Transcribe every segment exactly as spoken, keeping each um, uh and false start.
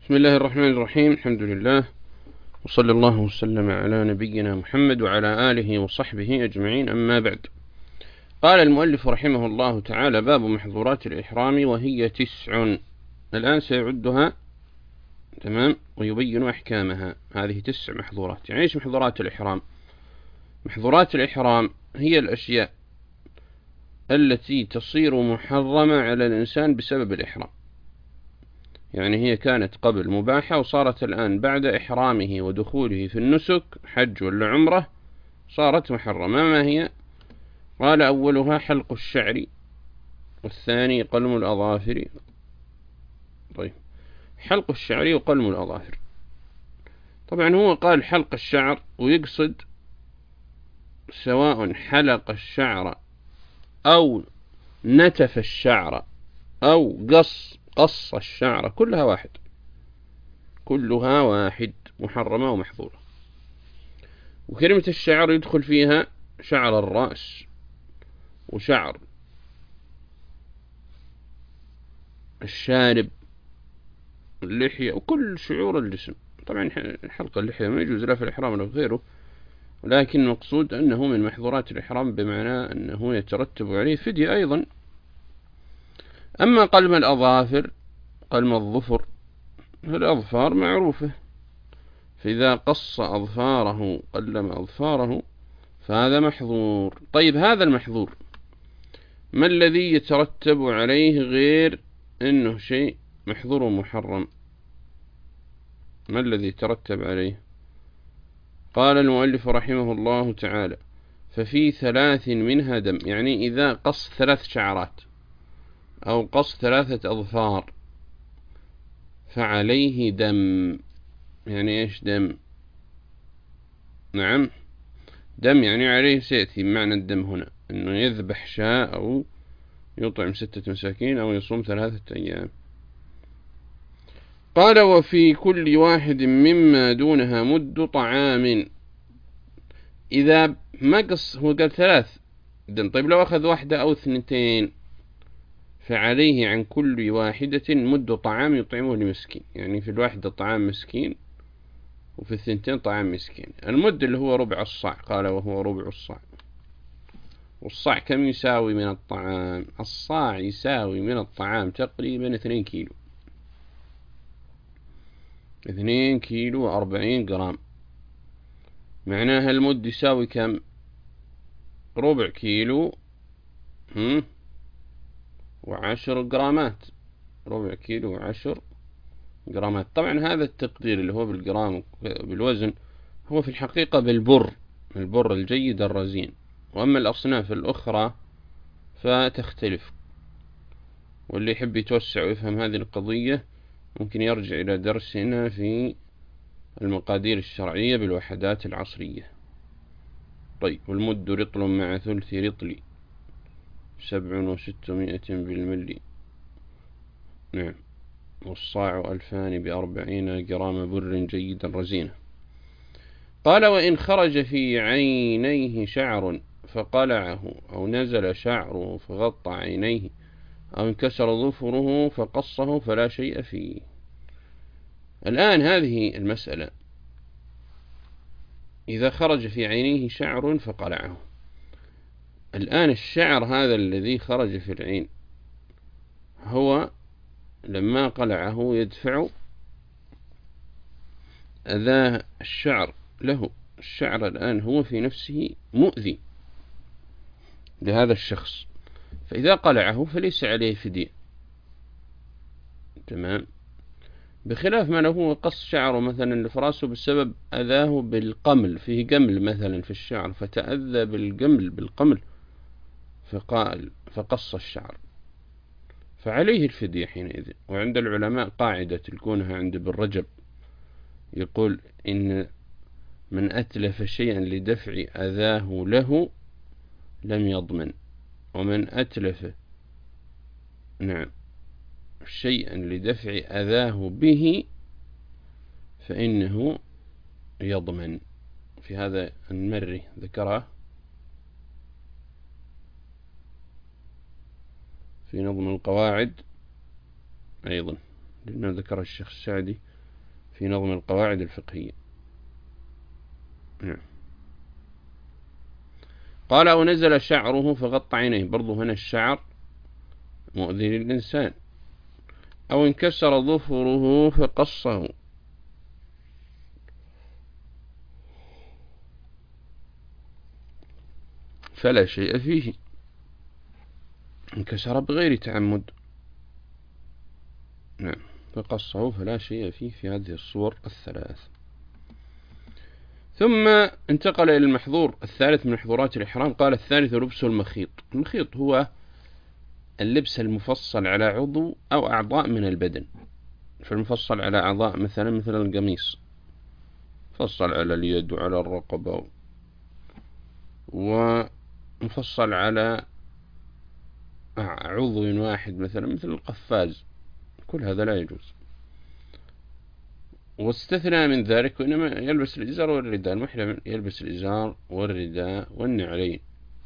بسم الله الرحمن الرحيم. الحمد لله، وصلى الله وسلم على نبينا محمد وعلى آله وصحبه أجمعين، أما بعد. قال المؤلف رحمه الله تعالى: باب محظورات الإحرام، وهي تسع. الآن سيعدها تمام ويبين أحكامها. هذه تسع محظورات. يعني إيش محظورات الإحرام؟ محظورات الإحرام هي الأشياء التي تصير محرمة على الإنسان بسبب الإحرام. يعني هي كانت قبل مباحة وصارت الآن بعد إحرامه ودخوله في النسك حج ولا عمره صارت محرمة. ما هي؟ قال: أولها حلق الشعر، والثاني قلم الأظافر. طيب، حلق الشعر وقلم الأظافر، طبعا هو قال حلق الشعر ويقصد سواء حلق الشعر أو نتف الشعر أو قص قص الشعر، كلها واحد، كلها واحد، محرمة ومحظورة. وكلمة الشعر يدخل فيها شعر الرأس وشعر الشارب، اللحية، وكل شعور الجسم. طبعا حلق اللحية ما يجوز لا في الإحرام ولا في غيره، ولكن المقصود أنه من محظورات الإحرام، بمعنى أنه يترتب عليه فدية أيضا. أما قلم الأظافر، قلم الظفر، الأظفار معروفة، فإذا قص أظفاره قلم أظفاره فهذا محظور. طيب، هذا المحظور ما الذي يترتب عليه غير أنه شيء محظور ومحرم؟ ما الذي يترتب عليه؟ قال المؤلف رحمه الله تعالى: ففي ثلاث منها دم. يعني إذا قص ثلاث شعرات أو قص ثلاثة أظفار فعليه دم. يعني إيش دم؟ نعم، دم يعني عليه سيأتي معنى الدم هنا أنه يذبح شاء أو يطعم ستة مساكين أو يصوم ثلاثة أيام. قال: وفي كل واحد مما دونها مد طعام. إذا ما قص، هو قال ثلاث دم، طيب لو أخذ واحدة أو اثنتين فعليه عن كل واحدة مد طعام يطعمه لمسكين. يعني في الواحدة طعام مسكين وفي الثنتين طعام مسكين. المد اللي هو ربع الصاع، قال وهو ربع الصاع. والصاع كم يساوي من الطعام؟ الصاع يساوي من الطعام تقريبا اثنين كيلو، اثنين كيلو وأربعين جرام. معناها المد يساوي كم؟ ربع كيلو هم وعشر جرامات، ربع كيلو وعشر جرامات. طبعا هذا التقدير اللي هو بالجرام بالوزن هو في الحقيقة بالبر، البر الجيد الرزين. وأما الأصناف الأخرى فتختلف، واللي يحب يتوسع ويفهم هذه القضية ممكن يرجع إلى درسنا في المقادير الشرعية بالوحدات العصرية. طيب، والمد رطل مع ثلث رطل سبع وستمائة بالملي. نعم. والصاع ألفان بأربعين جرام بر جيدا رزينة. قال: وإن خرج في عينيه شعر فقلعه، أو نزل شعره فغطى عينيه، أو انكسر ظفره فقصه فلا شيء فيه. الآن هذه المسألة، إذا خرج في عينيه شعر فقلعه، الآن الشعر هذا الذي خرج في العين هو لما قلعه يدفع أذى الشعر له. الشعر الآن هو في نفسه مؤذي لهذا الشخص، فإذا قلعه فليس عليه فدية. تمام، بخلاف ما لو هو قص شعره مثلا لفراسه بسبب أذاه بالقمل، فيه قمل مثلا في الشعر فتأذى بالقمل بالقمل فقال فقص الشعر فعليه الفدية حينئذ. وعند العلماء قاعدة تلقونها عند ابن رجب، يقول: إن من أتلف شيئا لدفع أذاه له لم يضمن، ومن أتلف نعم شيئا لدفع أذاه به فإنه يضمن. في هذا المري ذكره في نظم القواعد أيضا، لأنه ذكر الشيخ السعدي في نظم القواعد الفقهية. نعم. قال أو نزل شعره فغطى عينيه، برضو هنا الشعر مؤذي للإنسان. أو انكسر ظفره فقصه، فلا شيء فيه، انكسر بغير تعمد. نعم. فقصه فلا شيء فيه في هذه الصور الثلاث. ثم انتقل إلى المحظور الثالث من محظورات الإحرام. قال الثالث لبس المخيط. المخيط هو اللبس المفصل على عضو أو أعضاء من البدن. فالمفصل على أعضاء مثلا مثل القميص، مفصل على اليد وعلى الرقبة، ومفصل على عضو واحد مثلا مثل القفاز، كل هذا لا يجوز. واستثنى من ذلك وإنما يلبس الإزار والرداء. المحرم يلبس الإزار والرداء والنعلين.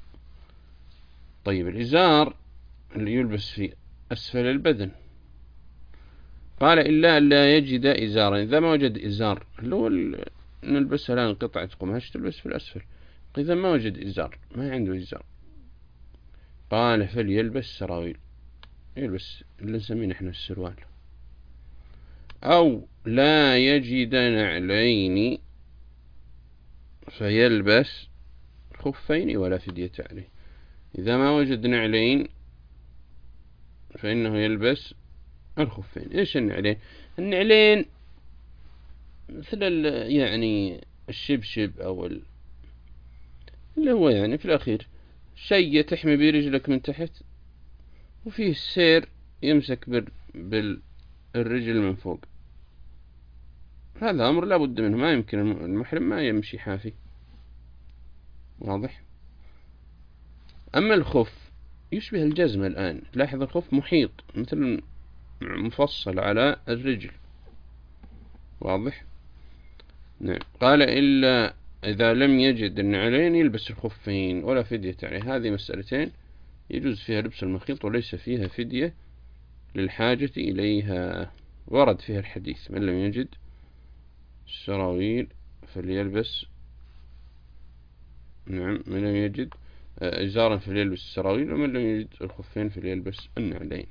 طيب الإزار اللي يلبس في أسفل البدن، قال إلا أن لا يجد إزارا. إذا ما وجد إزار اللي هو نلبسها الآن قطعة قماش تلبس في الأسفل، إذا ما وجد إزار، ما عنده إزار، قال فليلبس سراويل، يلبس اللي نسميه نحن السروال. أو لا يجد نعلين فيلبس خفين ولا فدية عليه. إذا ما وجد نعلين فإنه يلبس الخفين. إيش النعلين؟ النعلين مثل يعني الشبشب أو ال... اللي هو يعني في الأخير شيء تحمي به رجلك من تحت، وفيه السير يمسك بالرجل من فوق. هذا أمر لا بد منه، ما يمكن المحرم ما يمشي حافي. واضح؟ أما الخف يشبه الجزمة الآن. لاحظ الخف محيط مثل مفصل على الرجل. واضح؟ نعم. قال إلا إذا لم يجد النعلين يلبس الخفين ولا فدية عليه. هذه مسألتين يجوز فيها لبس المخيط وليس فيها فدية للحاجة إليها. ورد فيها الحديث من لم يجد السراويل فليلبس، نعم، من لم يجد إزارا فليلبس السراويل، ومن لم يجد الخفين فليلبس النعلين.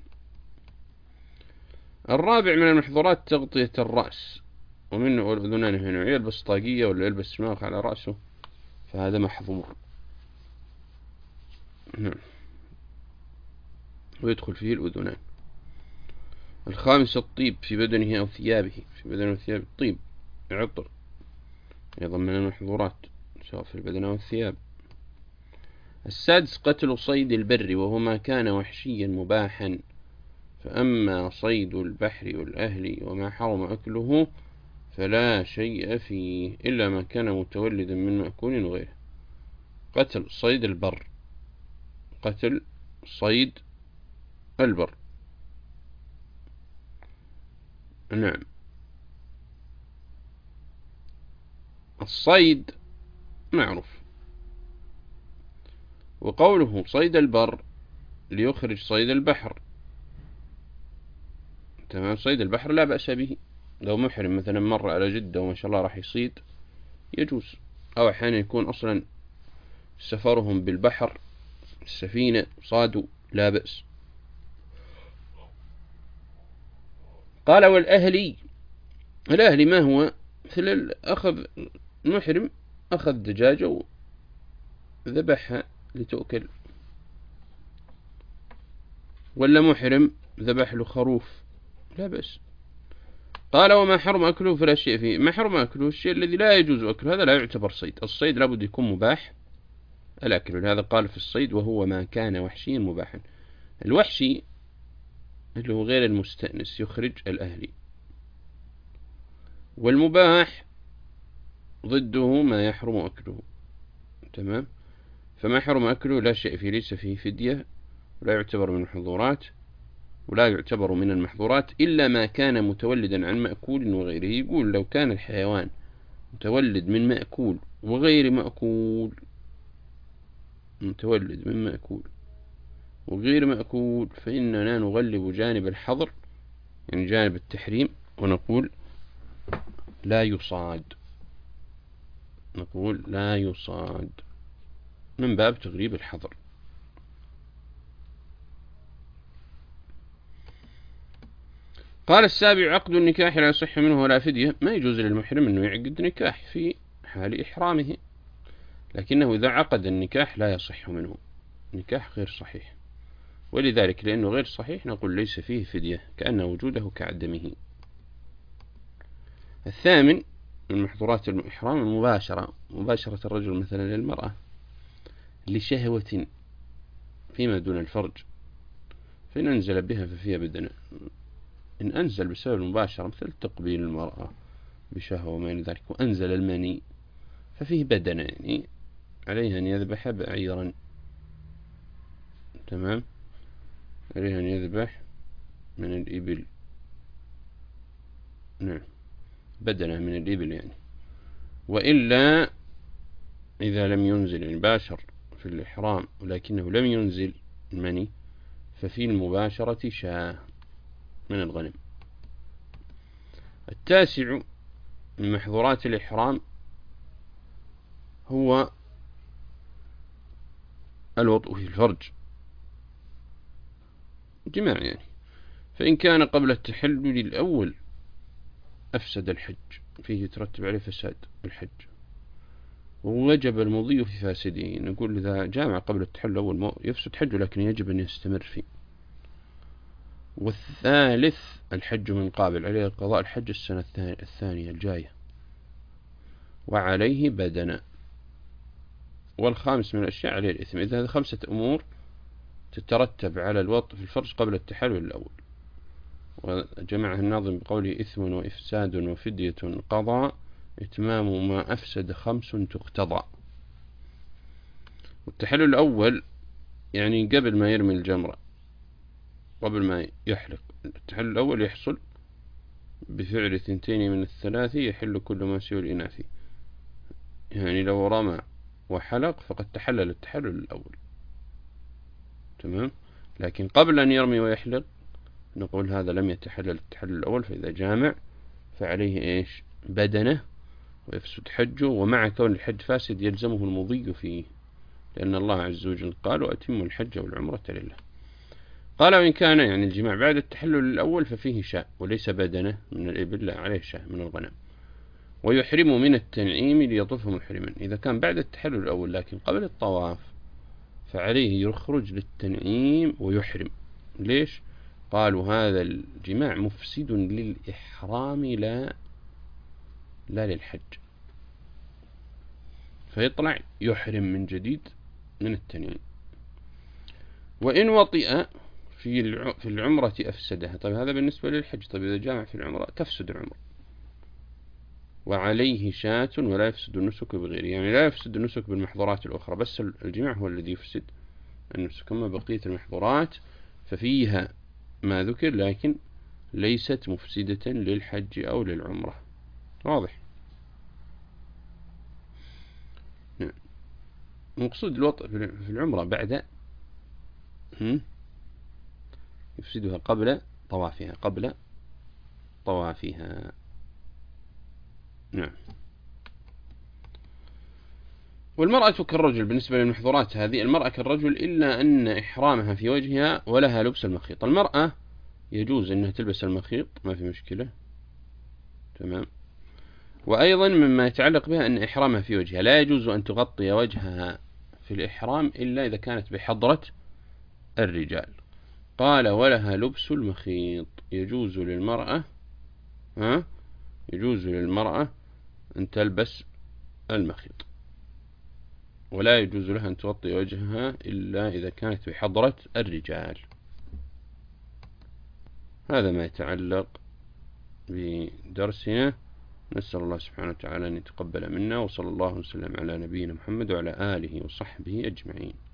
الرابع من المحظورات تغطية الرأس، ومنه الأذنان هنا، يلبس طاقية ولا يلبس شماغ على رأسه، فهذا محظور. نعم. ويدخل فيه الأذنان. الخامس الطيب في بدنه أو ثيابه. في بدنه أو ثيابه الطيب عطر أيضا من المحظورات سواء في البدن أو الثياب. السادس قتل صيد البر وهو ما كان وحشيا مباحا. فأما صيد البحر والأهلي وما حرم أكله فلا شيء فيه إلا ما كان متولدا من مأكول وغيره. قتل صيد البر، قتل صيد البر. نعم. الصيد معروف، وقوله صيد البر ليخرج صيد البحر. تمام. صيد البحر لا بأس به، لو محرم مثلا مر على جدة وما شاء الله راح يصيد يجوز. أو أحيانا يكون أصلا سفرهم بالبحر السفينة صادوا لا بأس. قال والأهلي. الأهلي ما هو؟ مثل أخذ المحرم أخذ دجاجة وذبحها لتؤكل، ولا محرم ذبح له خروف لا بأس. قال وما حرم أكله فلا شيء فيه. ما حرم أكله الشيء الذي لا يجوز أكله، هذا لا يعتبر صيد. الصيد لابد يكون مباح الأكل، لهذا قال في الصيد وهو ما كان وحشيا مباحا. الوحشي اللي هو غير المستأنس يخرج الأهلي، والمباح ضده ما يحرم أكله. تمام. فما حرم أكله لا شيء فيه، ليس فيه فدية ولا يعتبر من المحظورات، ولا يعتبر من المحظورات إلا ما كان متولدا عن مأكول وغيره. يقول لو كان الحيوان متولد من مأكول وغير مأكول، متولد من مأكول وغير مأكول، فإننا نغلب جانب الحظر يعني جانب التحريم، ونقول لا يصاد، نقول لا يصاد من باب تغريب الحظر. قال السابع: عقد النكاح لا يصح منه ولا فدية. ما يجوز للمحرم أنه يعقد نكاح في حال إحرامه، لكنه إذا عقد النكاح لا يصح منه، نكاح غير صحيح، ولذلك لأنه غير صحيح نقول ليس فيه فدية، كأن وجوده كعدمه. الثامن من محظورات الإحرام المباشرة، مباشرة الرجل مثلا للمرأة لشهوة فيما دون الفرج، فإن أنزل بها ففيها بدنة. إن أنزل بسبب المباشرة مثل تقبيل المرأة بشهوة وما إلى ذلك وأنزل المني ففيه بدنة، يعني عليه أن يذبح بعيرا. تمام، عليه أن يذبح من الإبل، نعم بدنة من الإبل يعني. وإلا إذا لم ينزل يعني باشر في الإحرام ولكنه لم ينزل المني ففي المباشرة شاة من الغنم. التاسع من محظورات الإحرام هو الوطء في الفرج، جماع يعني، فإن كان قبل التحلل الأول أفسد الحج، فيه يترتب عليه فساد الحج، ووجب المضي في فاسده. نقول إذا جامع قبل التحلل الأول يفسد حجه لكن يجب أن يستمر فيه. والثالث الحج من قابل، عليه قضاء الحج السنة الثانية الجاية وعليه بدنة. والخامس من الأشياء عليه الإثم. إذا هذه خمسة أمور تترتب على الوطء في الفرج قبل التحلل الأول، وجمعها الناظم بقوله: إثم وإفساد وفدية قضى، إتمام ما أفسد خمس تقتضى. والتحلل الأول يعني قبل ما يرمي الجمرة، قبل ما يحلق. التحلل الأول يحصل بفعل ثنتين من الثلاث يحل كل ما سوى الإناث، يعني لو رمى وحلق فقد تحلل التحلل الأول. تمام، لكن قبل أن يرمي ويحلق نقول هذا لم يتحلل التحلل الأول، فإذا جامع فعليه إيش؟ بدنه ويفسد حجه، ومع كون الحج فاسد يلزمه المضي فيه، لأن الله عز وجل قال: وأتم الحج والعمرة لله. قال: وإن كان يعني الجماع بعد التحلل الأول ففيه شاء وليس بدنه من الإبل، لا عليه شاء من الغنم. ويحرم من التنعيم ليطوف محرما. إذا كان بعد التحلل الأول لكن قبل الطواف فعليه يخرج للتنعيم ويحرم. ليش؟ قالوا هذا الجماع مفسد للإحرام لا لا للحج، فيطلع يحرم من جديد من التنعيم. وإن وطئ في في العمرة أفسدها. طيب هذا بالنسبة للحج. طيب إذا جامع في العمرة تفسد العمرة، وعليه شاة ولا يفسد النسك بغيره، يعني لا يفسد النسك بالمحظورات الأخرى، بس الجماع هو الذي يفسد النسك. أما بقية المحظورات ففيها ما ذكر لكن ليست مفسدة للحج أو للعمرة. واضح؟ نعم. مقصود الوطء في العمرة بعد يفسدها قبل طوافها، قبل طوافها. نعم. والمرأة كالرجل بالنسبة للمحظورات هذه، المرأة كالرجل إلا أن إحرامها في وجهها ولها لبس المخيط. المرأة يجوز أنها تلبس المخيط، ما في مشكلة. تمام. وأيضا مما يتعلق بها أن إحرامها في وجهها لا يجوز أن تغطي وجهها في الإحرام إلا إذا كانت بحضرة الرجال. قال: ولها لبس المخيط. يجوز للمرأة ها يجوز للمرأة أن تلبس المخيط، ولا يجوز لها أن تغطي وجهها إلا إذا كانت بحضرة الرجال. هذا ما يتعلق بدرسنا. نسأل الله سبحانه وتعالى أن يتقبل منا، وصلى الله وسلم على نبينا محمد وعلى آله وصحبه أجمعين.